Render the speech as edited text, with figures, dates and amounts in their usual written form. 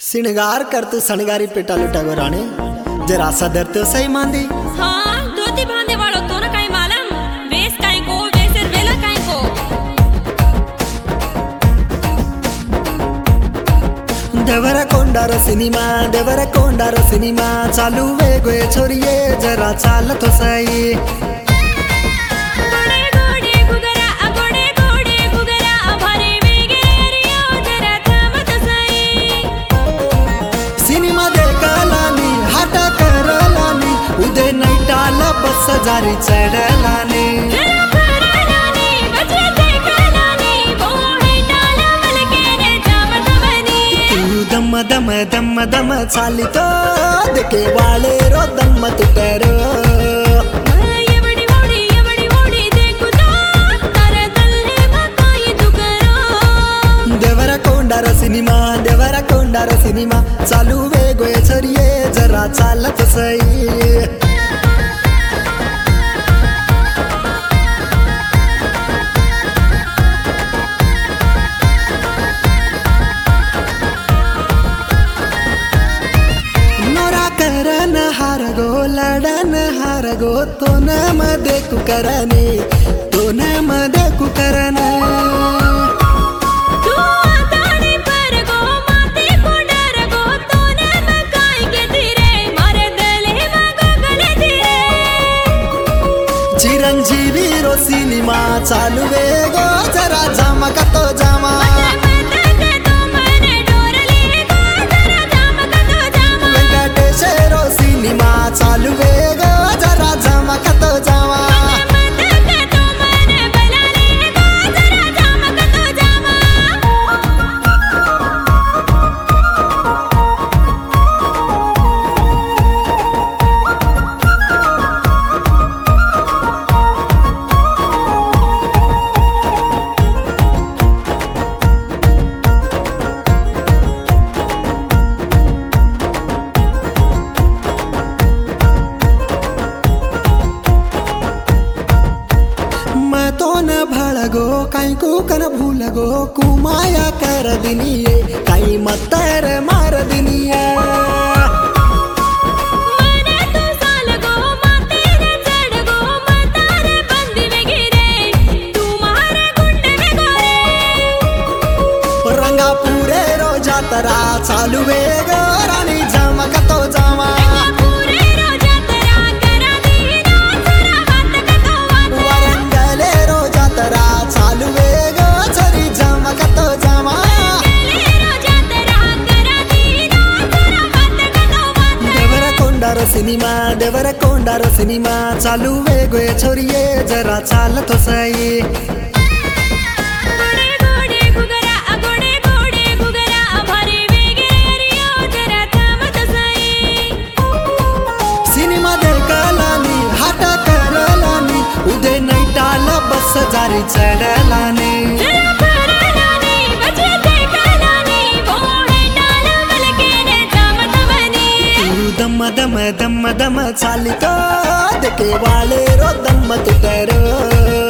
सिणगार करतु सणगारी PETA लुटा गो राणे जरा सा धरते सही मांदी। हाँ धोती बांधे वालो तो न काई मालम वेस काई को वेसर वेला काई को देवरा कोंडार सिनेमा चालू वे गोये छोरिये जरा चाल तो सही। बस जारी चढलाने दम दम दम दम चाली तो देखे वाले रो दम तुटरो देवरा कोंडार सिनेमा चालू वे गोये छोरिये जरा चालत सही। लडन हार गो तो न मध्ये कुकरने तो न मध्ये कुकरने चिरंजीवी रो सिनेमा चालू वे गो जरा जामा का तो जामा चालू वे गो जरा जामा का तो जामा भळगो काई को कन भूलगो कुमाया कर दिनिये काई मतर मार दिनिये रंगा पूरे रोजा तरा चालू वे गो रानी जामा का तो जामा देवरा कोंडार सिनेमा चालू वे गोये छोरिये जरा चाल तो सही। सिनेमा देखलानी हाट करलानी उदे नहीं टाल बस जारी चढलानी दम दम दम चाली तो देखे वाले रो दम तुटरो।